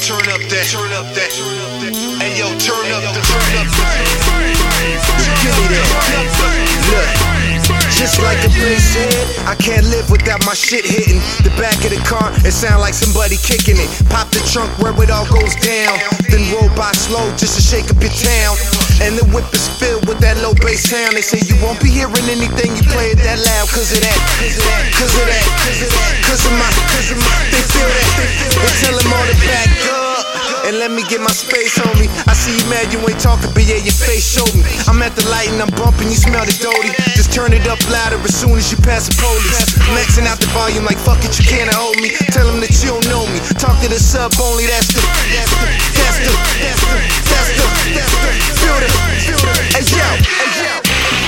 turn up that. Hey yo, turn up the. Give me that. Look, just like the man said, I can't live without my shit hitting the back of the car. It sound like somebody kicking it. Pop the trunk where it all goes down, then roll by slow just to shake up your town. And the whip is filled with that low bass sound. They say you won't be hearing anything you play it that loud. Cause of that, cause of my, they feel that. Well, tell them all to back up and let me get my space on me. I see you mad you ain't talking, but yeah, your face showed me. I'm at the light and I'm bumping, you smell the doty. Just turn it up louder as soon as you pass the police. Maxing out the volume like fuck it, you can't hold me. Tell them that you don't know me. Talk to the sub only, that's the feel the, hey yo, hey yo.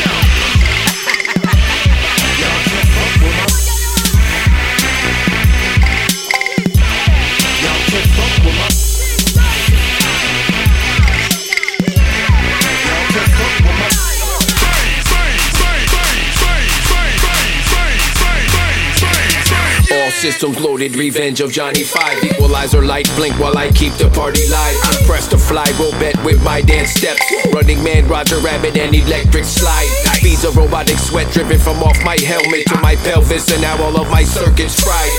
Systems loaded, revenge of Johnny 5. Equalizer light blink while I keep the party live. I'm pressed to fly, roll bet with my dance steps. Running Man, Roger Rabbit, and electric slide. Beads of robotic sweat dripping from off my helmet to my pelvis, and now all of my circuits fried.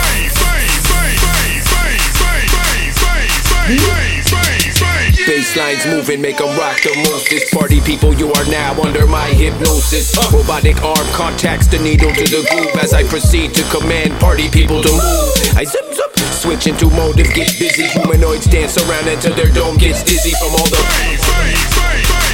Basslines moving, make them rock the most. This party people, you are now under my hypnosis. Robotic arm contacts the needle to the groove as I proceed to command party people to move. I zip, switch into motive, get busy. Humanoids dance around until their dome gets dizzy from all the